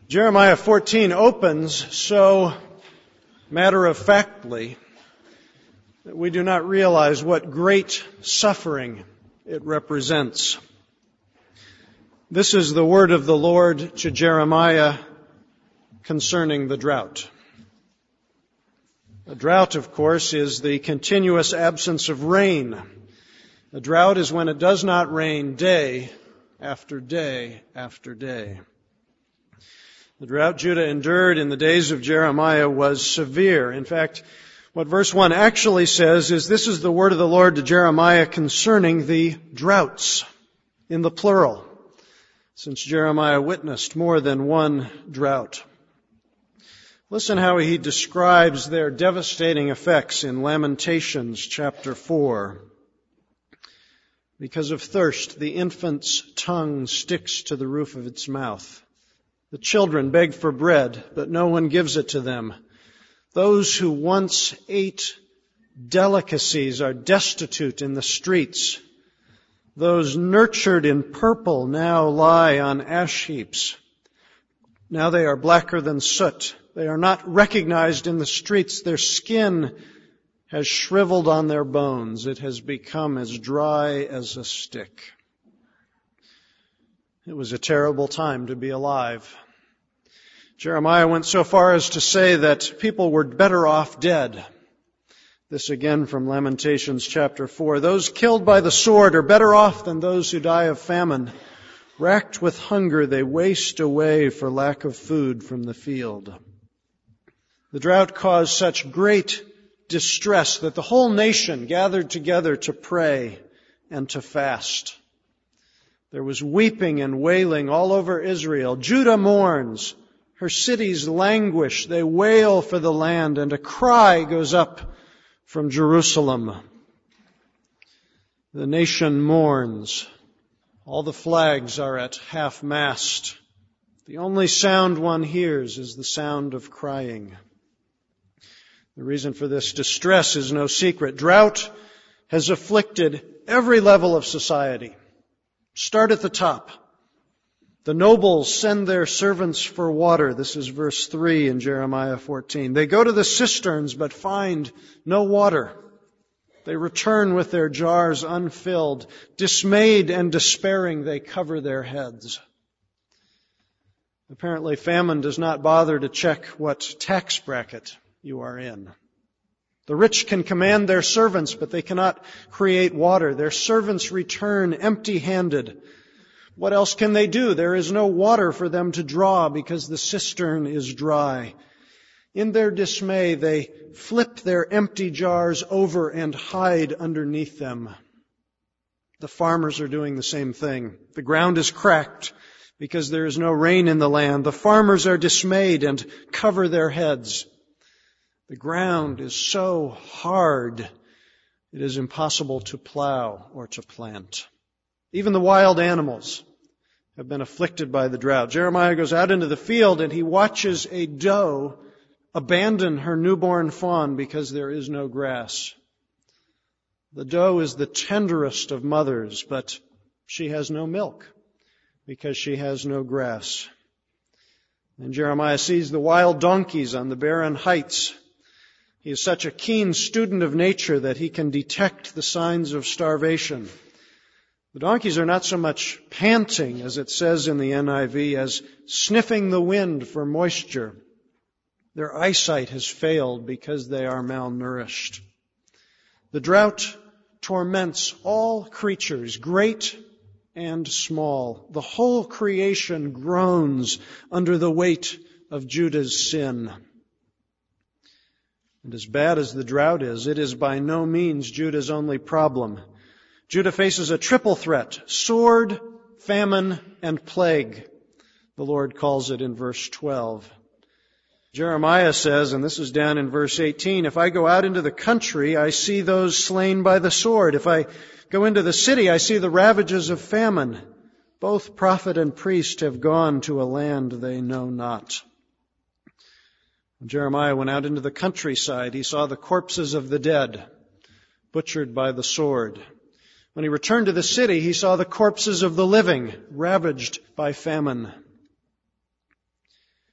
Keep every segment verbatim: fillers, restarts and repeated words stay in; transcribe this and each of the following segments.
Jeremiah fourteen opens so matter-of-factly that we do not realize what great suffering it represents. This is the word of the Lord to Jeremiah concerning the drought. A drought, of course, is the continuous absence of rain. A drought is when it does not rain day after day after day. The drought Judah endured in the days of Jeremiah was severe. In fact, what verse one actually says is, this is the word of the Lord to Jeremiah concerning the droughts, in the plural, since Jeremiah witnessed more than one drought. Listen how he describes their devastating effects in Lamentations chapter four. Because of thirst, the infant's tongue sticks to the roof of its mouth. The children beg for bread, but no one gives it to them. Those who once ate delicacies are destitute in the streets. Those nurtured in purple now lie on ash heaps. Now they are blacker than soot. They are not recognized in the streets. Their skin has shriveled on their bones. It has become as dry as a stick. It was a terrible time to be alive. Jeremiah went so far as to say that people were better off dead. This again from Lamentations chapter four. Those killed by the sword are better off than those who die of famine. Racked with hunger, they waste away for lack of food from the field. The drought caused such great distress that the whole nation gathered together to pray and to fast. There was weeping and wailing all over Israel. Judah mourns. Her cities languish. They wail for the land, and a cry goes up from Jerusalem. The nation mourns. All the flags are at half-mast. The only sound one hears is the sound of crying. The reason for this distress is no secret. Drought has afflicted every level of society. Start at the top. The nobles send their servants for water. This is verse three in Jeremiah fourteen. They go to the cisterns but find no water. They return with their jars unfilled. Dismayed and despairing, they cover their heads. Apparently, famine does not bother to check what tax bracket you are in. The rich can command their servants, but they cannot create water. Their servants return empty-handed. What else can they do? There is no water for them to draw because the cistern is dry. In their dismay, they flip their empty jars over and hide underneath them. The farmers are doing the same thing. The ground is cracked because there is no rain in the land. The farmers are dismayed and cover their heads. The ground is so hard, it is impossible to plow or to plant. Even the wild animals have been afflicted by the drought. Jeremiah goes out into the field and he watches a doe abandon her newborn fawn because there is no grass. The doe is the tenderest of mothers, but she has no milk because she has no grass. And Jeremiah sees the wild donkeys on the barren heights. He is such a keen student of nature that he can detect the signs of starvation. The donkeys are not so much panting, as it says in the N I V, as sniffing the wind for moisture. Their eyesight has failed because they are malnourished. The drought torments all creatures, great and small. The whole creation groans under the weight of Judah's sin. And as bad as the drought is, it is by no means Judah's only problem. Judah faces a triple threat: sword, famine, and plague. The Lord calls it in verse twelve. Jeremiah says, and this is down in verse eighteen, if I go out into the country, I see those slain by the sword. If I go into the city, I see the ravages of famine. Both prophet and priest have gone to a land they know not. When Jeremiah went out into the countryside, he saw the corpses of the dead, butchered by the sword. When he returned to the city, he saw the corpses of the living, ravaged by famine.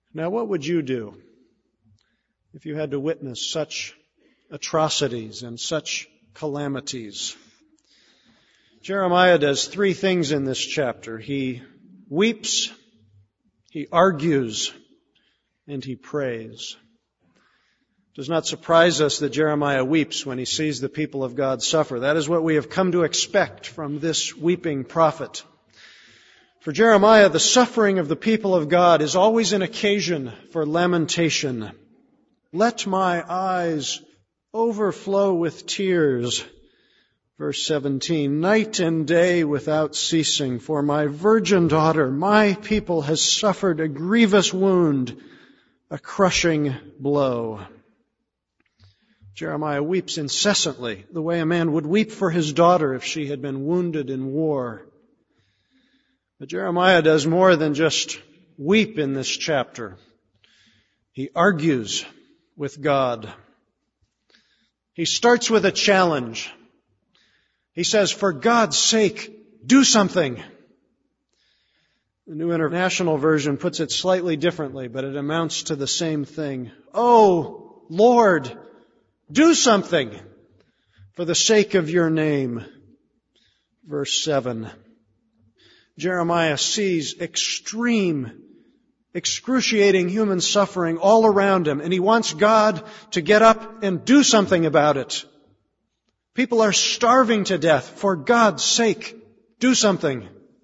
Now, what would you do if you had to witness such atrocities and such calamities? Jeremiah does three things in this chapter. He weeps, he argues, and he prays. It does not surprise us that Jeremiah weeps when he sees the people of God suffer. That is what we have come to expect from this weeping prophet. For Jeremiah, the suffering of the people of God is always an occasion for lamentation. Let my eyes overflow with tears. Verse seventeen, night and day without ceasing, for my virgin daughter, my people, has suffered a grievous wound, a crushing blow. Jeremiah weeps incessantly, the way a man would weep for his daughter if she had been wounded in war. But Jeremiah does more than just weep in this chapter. He argues with God. He starts with a challenge. He says, for God's sake, do something. The New International Version puts it slightly differently, but it amounts to the same thing. Oh, Lord, do something for the sake of your name. Verse seven. Jeremiah sees extreme, excruciating human suffering all around him, and he wants God to get up and do something about it. People are starving to death. For God's sake, do something.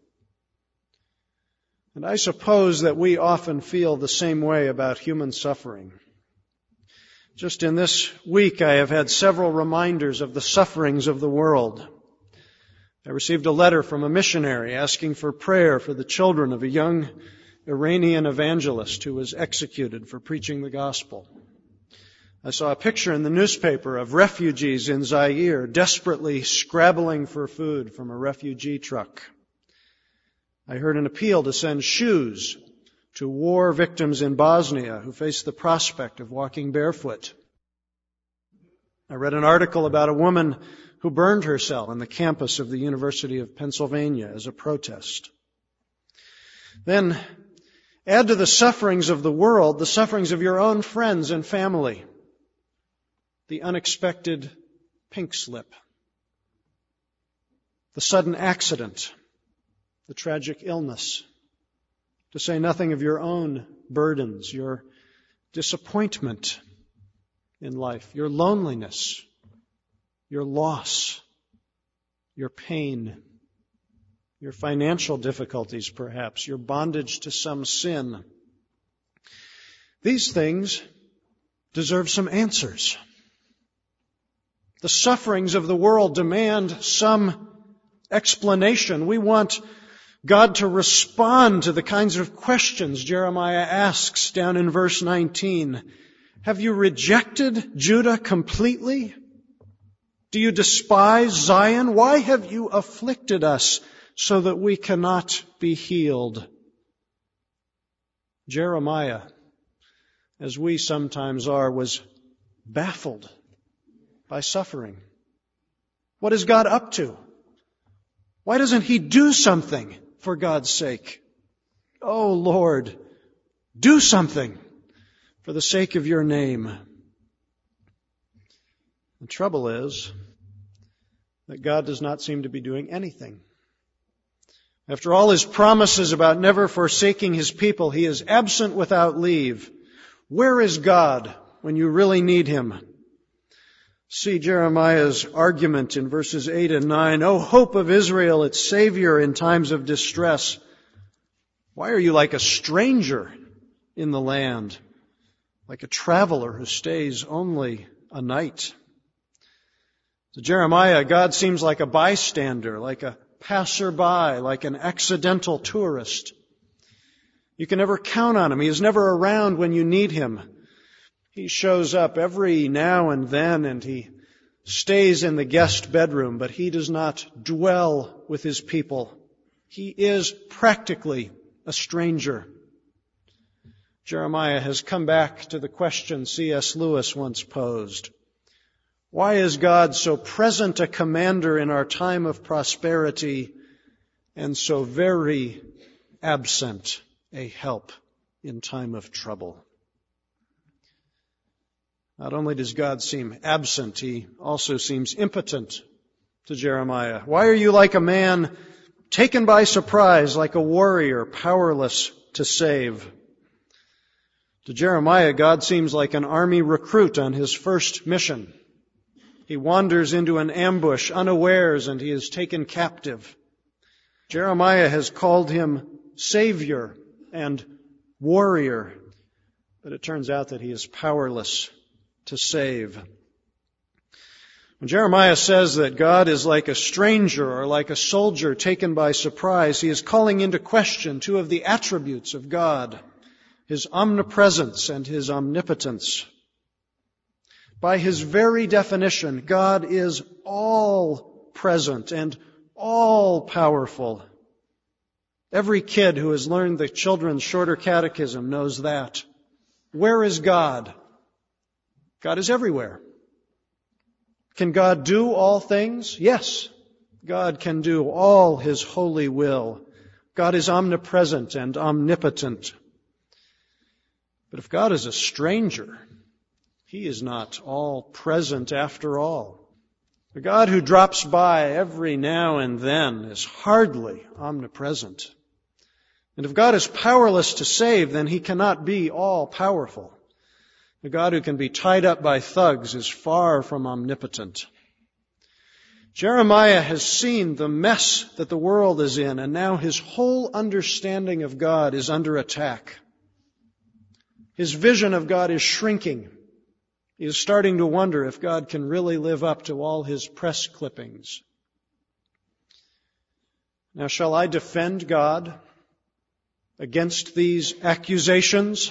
And I suppose that we often feel the same way about human suffering. Just in this week, I have had several reminders of the sufferings of the world. I received a letter from a missionary asking for prayer for the children of a young Iranian evangelist who was executed for preaching the gospel. I saw a picture in the newspaper of refugees in Zaire desperately scrabbling for food from a refugee truck. I heard an appeal to send shoes to war victims in Bosnia who face the prospect of walking barefoot. I read an article about a woman who burned herself on the campus of the University of Pennsylvania as a protest. Then add to the sufferings of the world the sufferings of your own friends and family. The unexpected pink slip. The sudden accident. The tragic illness. To say nothing of your own burdens, your disappointment in life, your loneliness, your loss, your pain, your financial difficulties perhaps, your bondage to some sin. These things deserve some answers. The sufferings of the world demand some explanation. We want God to respond to the kinds of questions Jeremiah asks down in verse nineteen. Have you rejected Judah completely? Do you despise Zion? Why have you afflicted us so that we cannot be healed? Jeremiah, as we sometimes are, was baffled by suffering. What is God up to? Why doesn't He do something for God's sake? Oh, Lord, do something for the sake of your name. The trouble is that God does not seem to be doing anything. After all His promises about never forsaking His people, He is absent without leave. Where is God when you really need Him? See Jeremiah's argument in verses eight and nine. O hope of Israel, its Savior in times of distress. Why are you like a stranger in the land, like a traveler who stays only a night? To Jeremiah, God seems like a bystander, like a passerby, like an accidental tourist. You can never count on Him. He is never around when you need Him. He shows up every now and then, and He stays in the guest bedroom, but He does not dwell with His people. He is practically a stranger. Jeremiah has come back to the question C S Lewis once posed. Why is God so present a commander in our time of prosperity and so very absent a help in time of trouble. Not only does God seem absent, he also seems impotent to Jeremiah. Why are you like a man taken by surprise, like a warrior powerless to save? To Jeremiah, God seems like an army recruit on his first mission. He wanders into an ambush unawares and he is taken captive. Jeremiah has called him Savior and warrior, but it turns out that he is powerless to save. When Jeremiah says that God is like a stranger or like a soldier taken by surprise, he is calling into question two of the attributes of God, his omnipresence and his omnipotence. By his very definition, God is all present and all powerful. Every kid who has learned the children's shorter catechism knows that. Where is God? God is everywhere. Can God do all things? Yes, God can do all his holy will. God is omnipresent and omnipotent. But if God is a stranger, he is not all present after all. The God who drops by every now and then is hardly omnipresent. And if God is powerless to save, then he cannot be all powerful. The God who can be tied up by thugs is far from omnipotent. Jeremiah has seen the mess that the world is in, and now his whole understanding of God is under attack. His vision of God is shrinking. He is starting to wonder if God can really live up to all his press clippings. Now, shall I defend God against these accusations?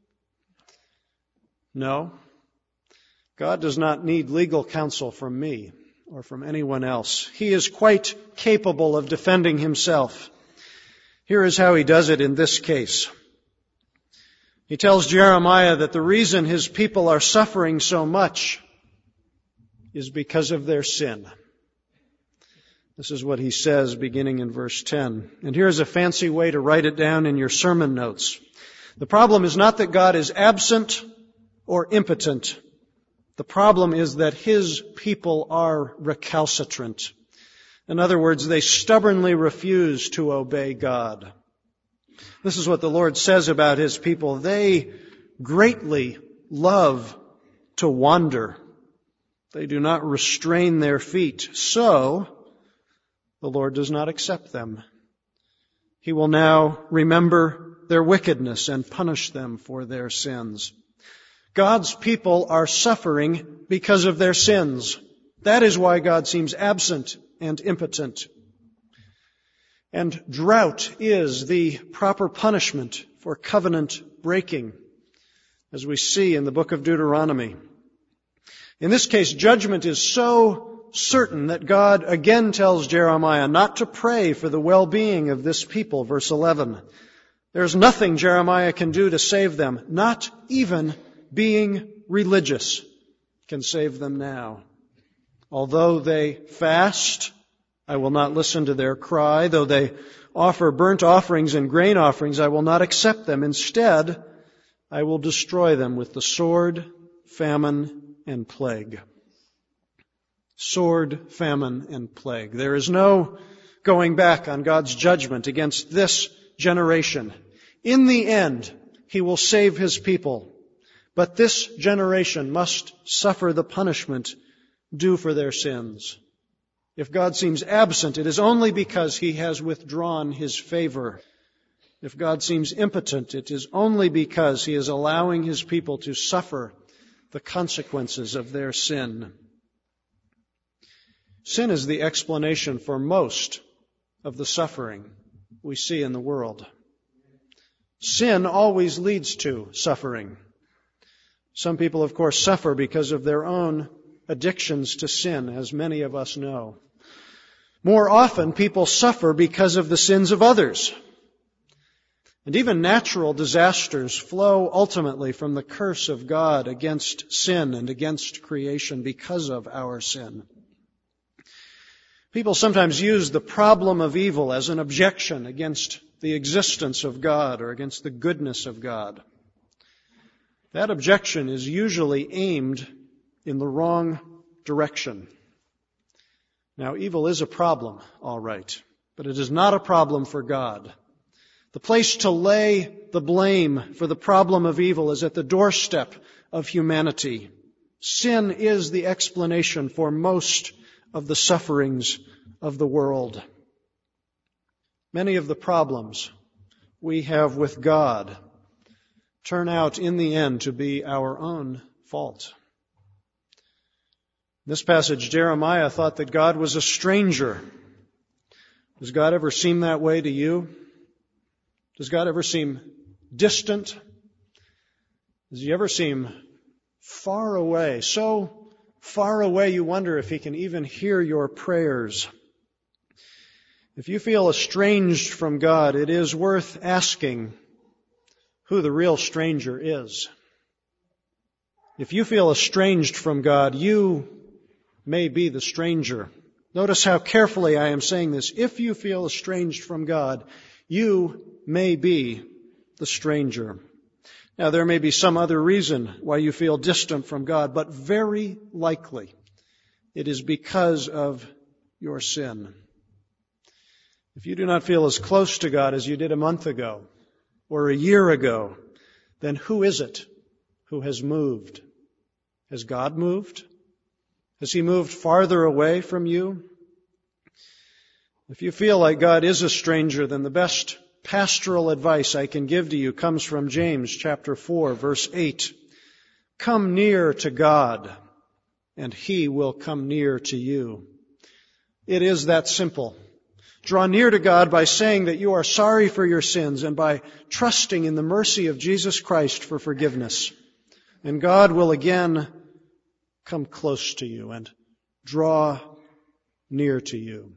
No. God does not need legal counsel from me or from anyone else. He is quite capable of defending himself. Here is how he does it in this case. He tells Jeremiah that the reason his people are suffering so much is because of their sin. This is what he says beginning in verse ten. And here's a fancy way to write it down in your sermon notes. The problem is not that God is absent or impotent. The problem is that his people are recalcitrant. In other words, they stubbornly refuse to obey God. This is what the Lord says about his people. They greatly love to wander. They do not restrain their feet. So, the Lord does not accept them. He will now remember their wickedness and punish them for their sins. God's people are suffering because of their sins. That is why God seems absent and impotent. And drought is the proper punishment for covenant breaking, as we see in the book of Deuteronomy. In this case, judgment is so certain that God again tells Jeremiah not to pray for the well-being of this people, verse eleven. There's nothing Jeremiah can do to save them, not even being religious can save them now. Although they fast, I will not listen to their cry. Though they offer burnt offerings and grain offerings, I will not accept them. Instead, I will destroy them with the sword, famine, and plague. Sword, famine, and plague. There is no going back on God's judgment against this generation. In the end, he will save his people. But this generation must suffer the punishment due for their sins. If God seems absent, it is only because he has withdrawn his favor. If God seems impotent, it is only because he is allowing his people to suffer the consequences of their sin. Sin is the explanation for most of the suffering we see in the world. Sin always leads to suffering. Some people, of course, suffer because of their own addictions to sin, as many of us know. More often, people suffer because of the sins of others. And even natural disasters flow ultimately from the curse of God against sin and against creation because of our sin. People sometimes use the problem of evil as an objection against the existence of God or against the goodness of God. That objection is usually aimed in the wrong direction. Now, evil is a problem, all right, but it is not a problem for God. The place to lay the blame for the problem of evil is at the doorstep of humanity. Sin is the explanation for most of the sufferings of the world. Many of the problems we have with God turn out in the end to be our own fault. In this passage, Jeremiah thought that God was a stranger. Does God ever seem that way to you? Does God ever seem distant? Does He ever seem far away, so far away you wonder if He can even hear your prayers? If you feel estranged from God, it is worth asking who the real stranger is. If you feel estranged from God, you may be the stranger. Notice how carefully I am saying this. If you feel estranged from God, you may be the stranger. Now, there may be some other reason why you feel distant from God, but very likely it is because of your sin. If you do not feel as close to God as you did a month ago or a year ago, then who is it who has moved? Has God moved? Has He moved farther away from you? If you feel like God is a stranger, then the best pastoral advice I can give to you comes from James chapter four, verse eight. Come near to God, and He will come near to you. It is that simple. Draw near to God by saying that you are sorry for your sins and by trusting in the mercy of Jesus Christ for forgiveness. And God will again come close to you and draw near to you.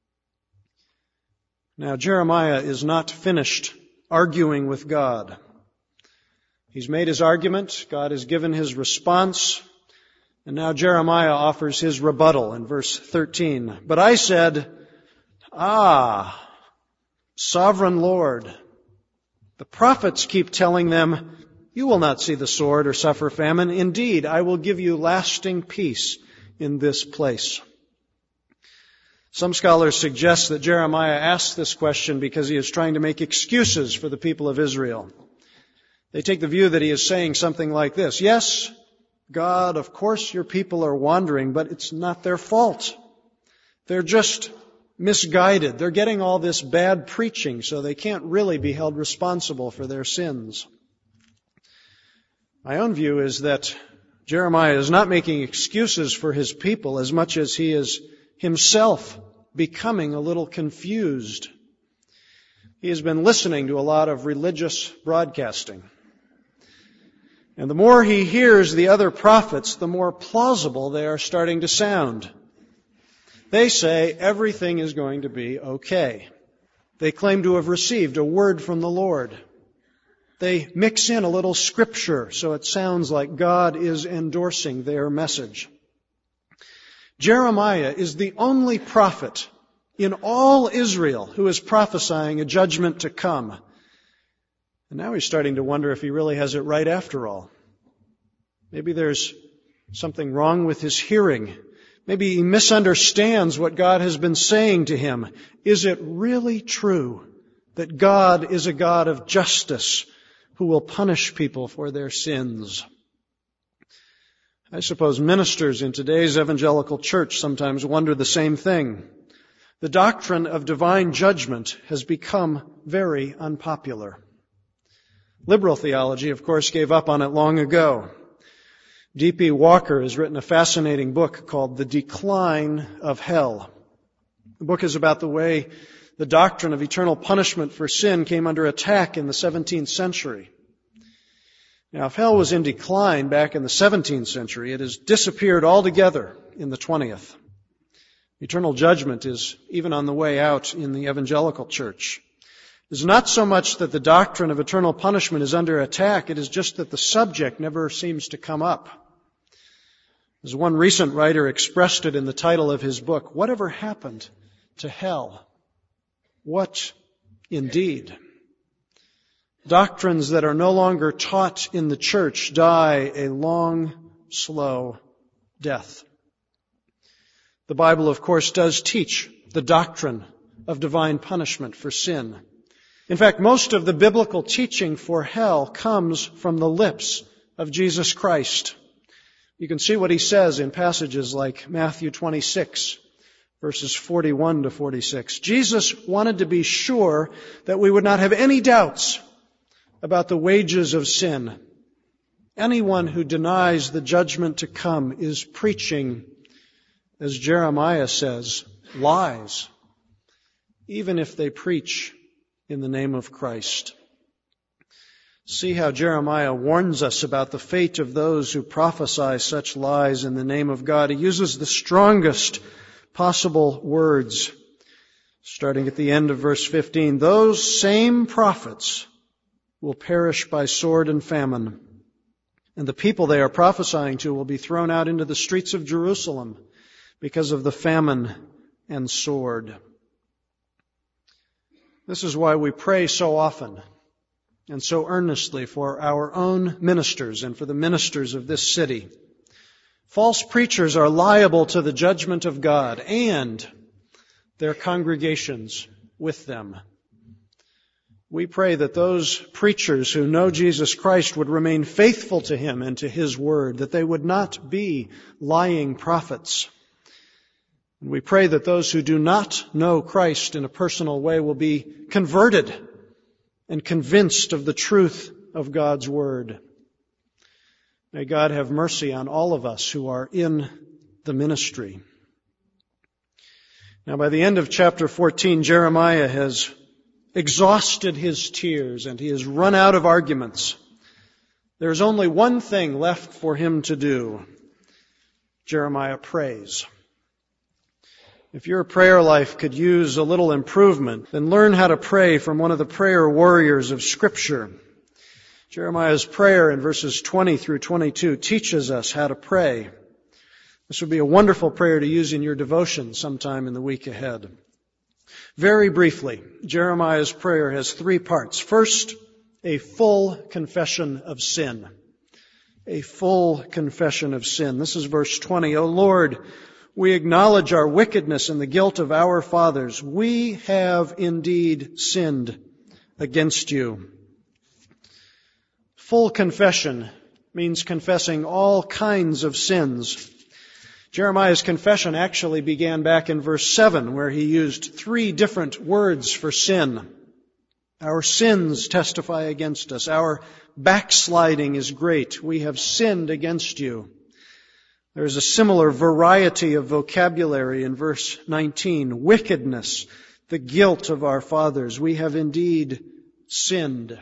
Now, Jeremiah is not finished arguing with God. He's made his argument. God has given his response. And now Jeremiah offers his rebuttal in verse thirteen. But I said, Ah, sovereign Lord, the prophets keep telling them, you will not see the sword or suffer famine. Indeed, I will give you lasting peace in this place. Some scholars suggest that Jeremiah asked this question because he is trying to make excuses for the people of Israel. They take the view that he is saying something like this. Yes, God, of course your people are wandering, but it's not their fault. They're just misguided. They're getting all this bad preaching, so they can't really be held responsible for their sins. My own view is that Jeremiah is not making excuses for his people as much as he is himself becoming a little confused. He has been listening to a lot of religious broadcasting. And the more he hears the other prophets, the more plausible they are starting to sound. They say everything is going to be okay. They claim to have received a word from the Lord. They mix in a little scripture so it sounds like God is endorsing their message. Jeremiah is the only prophet in all Israel who is prophesying a judgment to come. And now he's starting to wonder if he really has it right after all. Maybe there's something wrong with his hearing. Maybe he misunderstands what God has been saying to him. Is it really true that God is a God of justice who will punish people for their sins? I suppose ministers in today's evangelical church sometimes wonder the same thing. The doctrine of divine judgment has become very unpopular. Liberal theology, of course, gave up on it long ago. D P Walker has written a fascinating book called The Decline of Hell. The book is about the way the doctrine of eternal punishment for sin came under attack in the seventeenth century. Now, if hell was in decline back in the seventeenth century, it has disappeared altogether in the twentieth. Eternal judgment is even on the way out in the evangelical church. It is not so much that the doctrine of eternal punishment is under attack, it is just that the subject never seems to come up. As one recent writer expressed it in the title of his book, whatever happened to hell? What indeed. Doctrines that are no longer taught in the church die a long, slow death. The Bible, of course, does teach the doctrine of divine punishment for sin. In fact, most of the biblical teaching for hell comes from the lips of Jesus Christ. You can see what he says in passages like Matthew twenty-six, verses forty-one to forty-six. Jesus wanted to be sure that we would not have any doubts about the wages of sin. Anyone who denies the judgment to come is preaching, as Jeremiah says, lies, even if they preach in the name of Christ. See how Jeremiah warns us about the fate of those who prophesy such lies in the name of God. He uses the strongest possible words, starting at the end of verse fifteen. Those same prophets will perish by sword and famine, and the people they are prophesying to will be thrown out into the streets of Jerusalem because of the famine and sword. This is why we pray so often and so earnestly for our own ministers and for the ministers of this city. False preachers are liable to the judgment of God and their congregations with them. We pray that those preachers who know Jesus Christ would remain faithful to Him and to His Word, that they would not be lying prophets. And we pray that those who do not know Christ in a personal way will be converted and convinced of the truth of God's Word. May God have mercy on all of us who are in the ministry. Now, by the end of chapter fourteen, Jeremiah has exhausted his tears and he has run out of arguments. There's only one thing left for him to do. Jeremiah prays. If your prayer life could use a little improvement, then learn how to pray from one of the prayer warriors of Scripture. Jeremiah's prayer in verses twenty through twenty-two teaches us how to pray. This would be a wonderful prayer to use in your devotion sometime in the week ahead. Very briefly, Jeremiah's prayer has three parts. First, a full confession of sin. A full confession of sin. This is verse twenty. O Lord, we acknowledge our wickedness and the guilt of our fathers. We have indeed sinned against you. Full confession means confessing all kinds of sins. Jeremiah's confession actually began back in verse seven, where he used three different words for sin. Our sins testify against us. Our backsliding is great. We have sinned against you. There is a similar variety of vocabulary in verse nineteen. Wickedness, the guilt of our fathers. We have indeed sinned.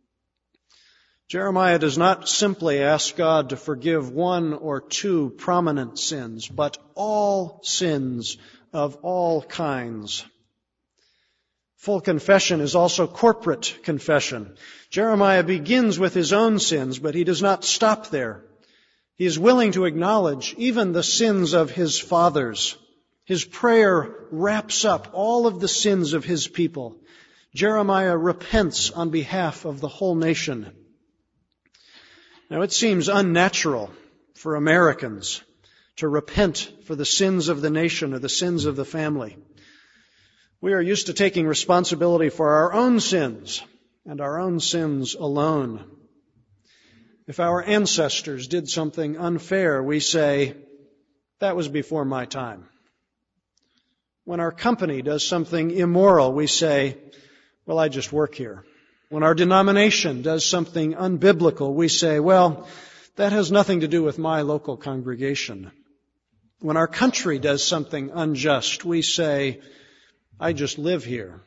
Jeremiah does not simply ask God to forgive one or two prominent sins, but all sins of all kinds. Full confession is also corporate confession. Jeremiah begins with his own sins, but he does not stop there. He is willing to acknowledge even the sins of his fathers. His prayer wraps up all of the sins of his people. Jeremiah repents on behalf of the whole nation. Now, it seems unnatural for Americans to repent for the sins of the nation or the sins of the family. We are used to taking responsibility for our own sins and our own sins alone. If our ancestors did something unfair, we say, that was before my time. When our company does something immoral, we say, well, I just work here. When our denomination does something unbiblical, we say, well, that has nothing to do with my local congregation. When our country does something unjust, we say, I just live here.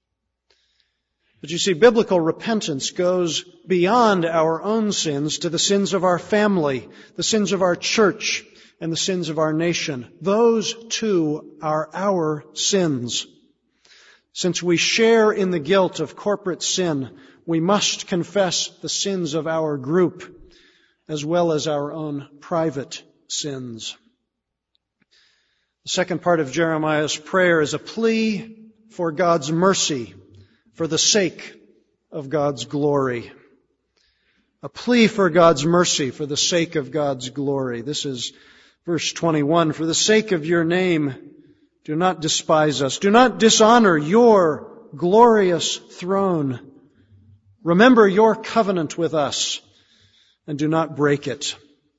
But you see, biblical repentance goes beyond our own sins to the sins of our family, the sins of our church, and the sins of our nation. Those too are our sins. Since we share in the guilt of corporate sin, we must confess the sins of our group as well as our own private sins. The second part of Jeremiah's prayer is a plea for God's mercy for the sake of God's glory. A plea for God's mercy for the sake of God's glory. This is verse twenty-one. For the sake of your name, do not despise us. Do not dishonor your glorious throne. Remember your covenant with us and do not break it.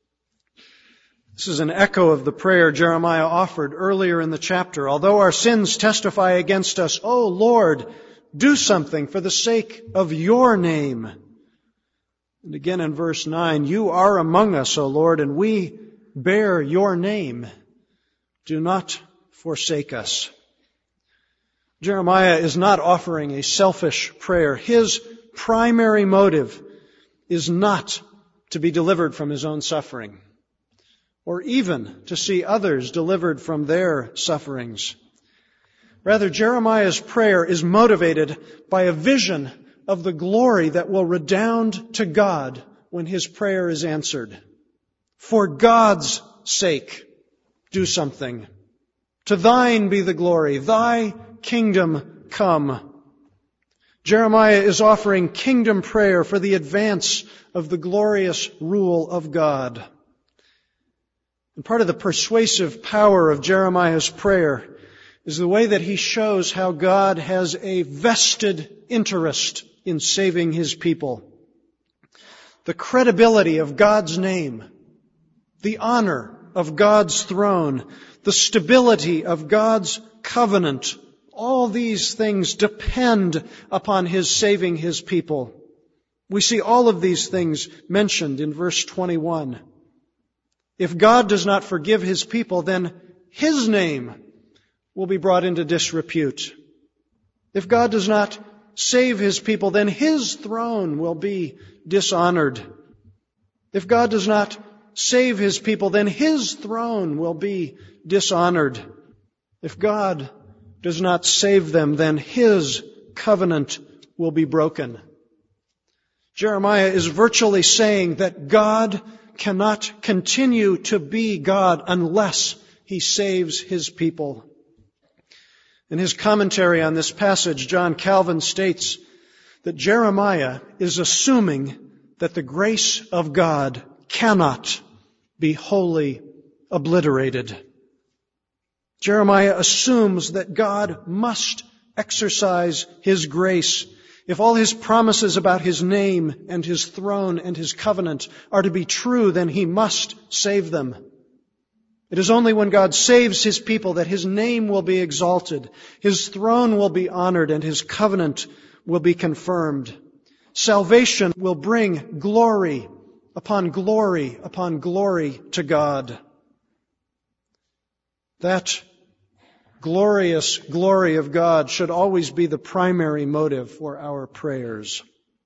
This is an echo of the prayer Jeremiah offered earlier in the chapter. Although our sins testify against us, O Lord, do something for the sake of your name. And again in verse nine, you are among us, O Lord, and we bear your name. Do not forsake us. Jeremiah is not offering a selfish prayer. His primary motive is not to be delivered from his own suffering, or even to see others delivered from their sufferings. Rather, Jeremiah's prayer is motivated by a vision of the glory that will redound to God when his prayer is answered. For God's sake, do something. To thine be the glory, thy kingdom come. Jeremiah is offering kingdom prayer for the advance of the glorious rule of God. And part of the persuasive power of Jeremiah's prayer is the way that he shows how God has a vested interest in saving his people. The credibility of God's name, the honor of God's throne, the stability of God's covenant, all these things depend upon his saving his people. We see all of these things mentioned in verse twenty-one. If God does not forgive his people, then his name will be brought into disrepute. If God does not save his people, then his throne will be dishonored. If God does not save his people, then his throne will be dishonored. If God does not save them, then his covenant will be broken. Jeremiah is virtually saying that God cannot continue to be God unless he saves his people. In his commentary on this passage, John Calvin states that Jeremiah is assuming that the grace of God cannot be wholly obliterated. Jeremiah assumes that God must exercise his grace. If all his promises about his name and his throne and his covenant are to be true, then he must save them. It is only when God saves his people that his name will be exalted, his throne will be honored, and his covenant will be confirmed. Salvation will bring glory upon glory upon glory to God. That glorious glory of God should always be the primary motive for our prayers.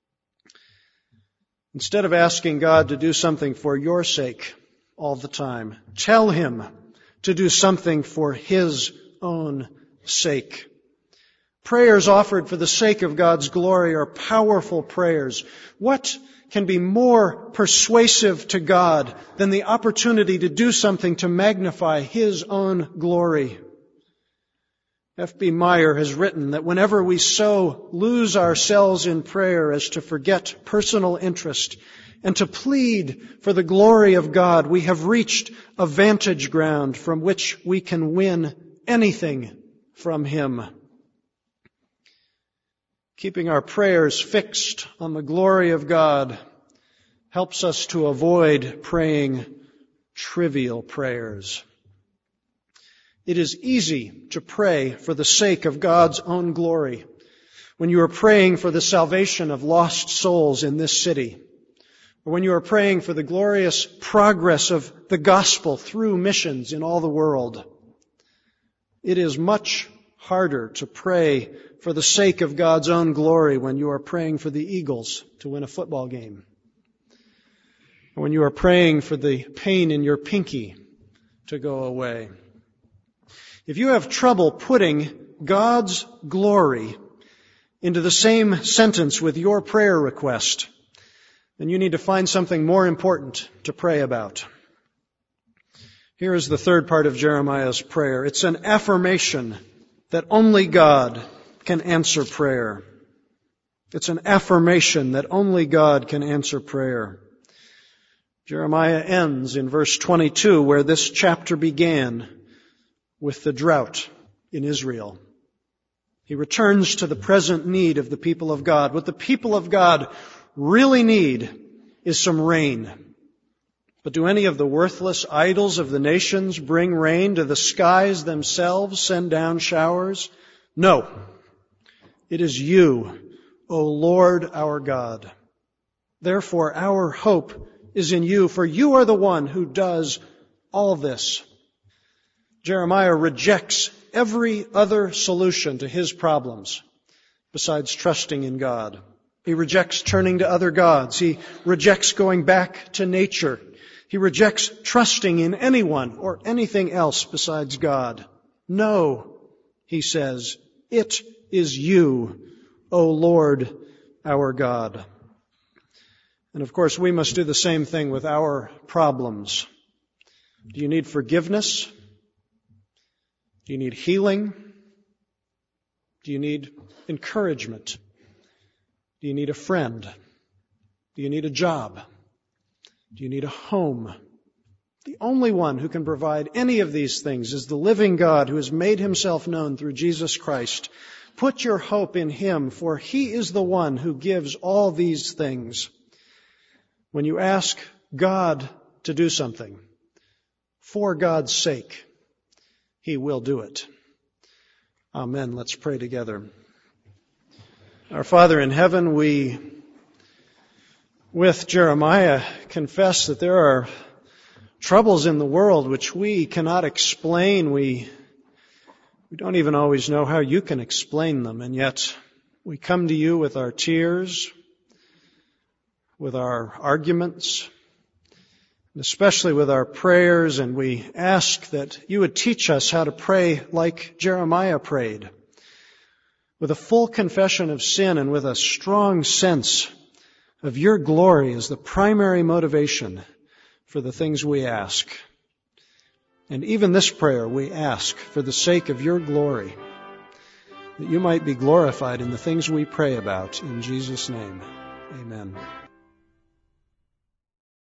Instead of asking God to do something for your sake all the time, tell him to do something for his own sake. Prayers offered for the sake of God's glory are powerful prayers. What can be more persuasive to God than the opportunity to do something to magnify his own glory? F B Meyer has written that whenever we so lose ourselves in prayer as to forget personal interest and to plead for the glory of God, we have reached a vantage ground from which we can win anything from him. Keeping our prayers fixed on the glory of God helps us to avoid praying trivial prayers. It is easy to pray for the sake of God's own glory when you are praying for the salvation of lost souls in this city, or when you are praying for the glorious progress of the gospel through missions in all the world. It is much harder to pray for the sake of God's own glory when you are praying for the Eagles to win a football game, or when you are praying for the pain in your pinky to go away. If you have trouble putting God's glory into the same sentence with your prayer request, then you need to find something more important to pray about. Here is the third part of Jeremiah's prayer. It's an affirmation that only God can answer prayer. It's an affirmation that only God can answer prayer. Jeremiah ends in verse twenty-two, where this chapter began, with the drought in Israel. He returns to the present need of the people of God. What the people of God really need is some rain. But do any of the worthless idols of the nations bring rain? Do the skies themselves send down showers? No. It is you, O Lord our God. Therefore, our hope is in you, for you are the one who does all this. Jeremiah rejects every other solution to his problems besides trusting in God. He rejects turning to other gods. He rejects going back to nature. He rejects trusting in anyone or anything else besides God. No, he says, it is you, O Lord our God. And of course, we must do the same thing with our problems. Do you need forgiveness? Do you need healing? Do you need encouragement? Do you need a friend? Do you need a job? Do you need a home? The only one who can provide any of these things is the living God who has made himself known through Jesus Christ. Put your hope in him, for he is the one who gives all these things. When you ask God to do something, for God's sake, he will do it. Amen. Let's pray together. Our Father in heaven, we, with Jeremiah, confess that there are troubles in the world which we cannot explain. We, we don't even always know how you can explain them, and yet we come to you with our tears, with our arguments, and especially with our prayers, and we ask that you would teach us how to pray like Jeremiah prayed, with a full confession of sin and with a strong sense of your glory as the primary motivation for the things we ask. And even this prayer we ask for the sake of your glory, that you might be glorified in the things we pray about. In Jesus' name, amen.